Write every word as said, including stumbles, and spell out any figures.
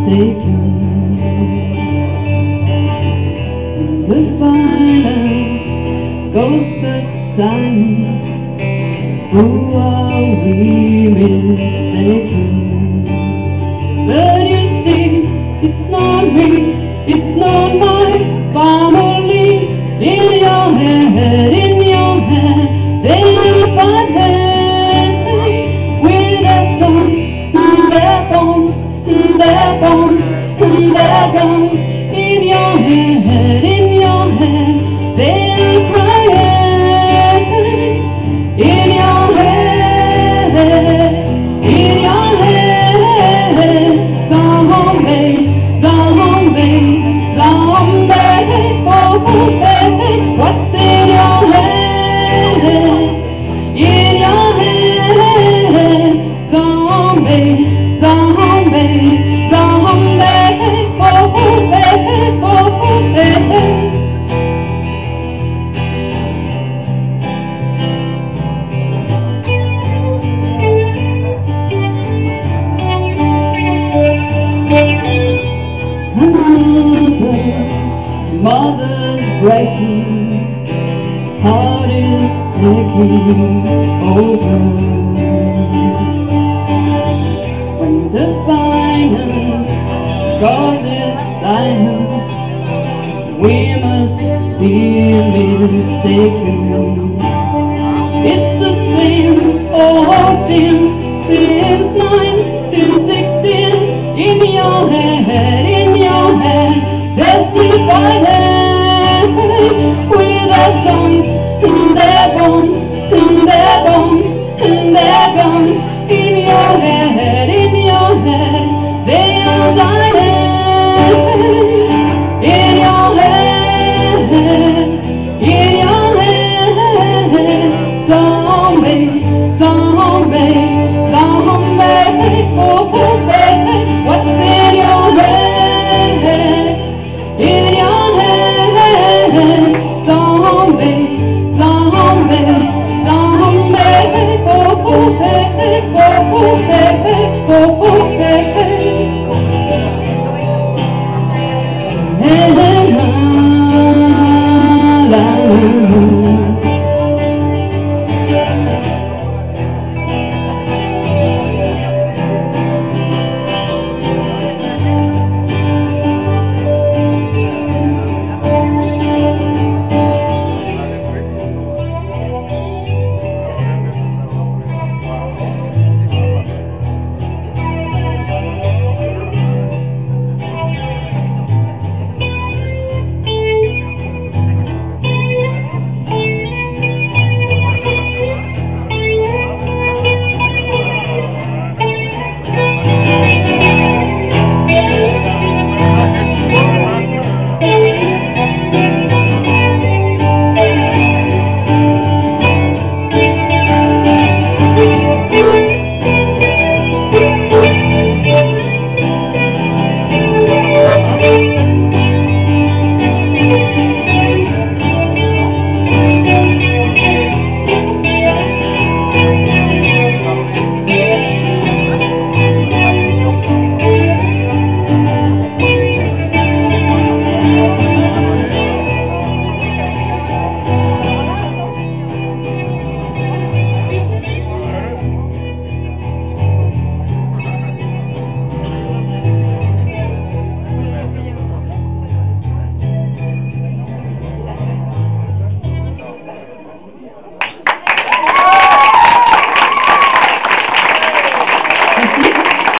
mistaken. The violence goes to silence. Who are we mistaken? But you see, it's not me, it's not my family. In your head, in your head, they fight hate with their tongues, their bones, their bones, their guns. In your head, in your head, they are crying. In your head, in your head, zombie, zombie, zombie, oh baby, what's in your head? In your head, zombie, zombie, zombie, oh baby, oh baby. Another mother's breaking, heart is taking over. When the violence causes silence, we must be mistaken. It's the same old team since nineteen sixteen. In your head, in your head, they're still fighting with their tongues, their bones, their bones, their guns. In your head.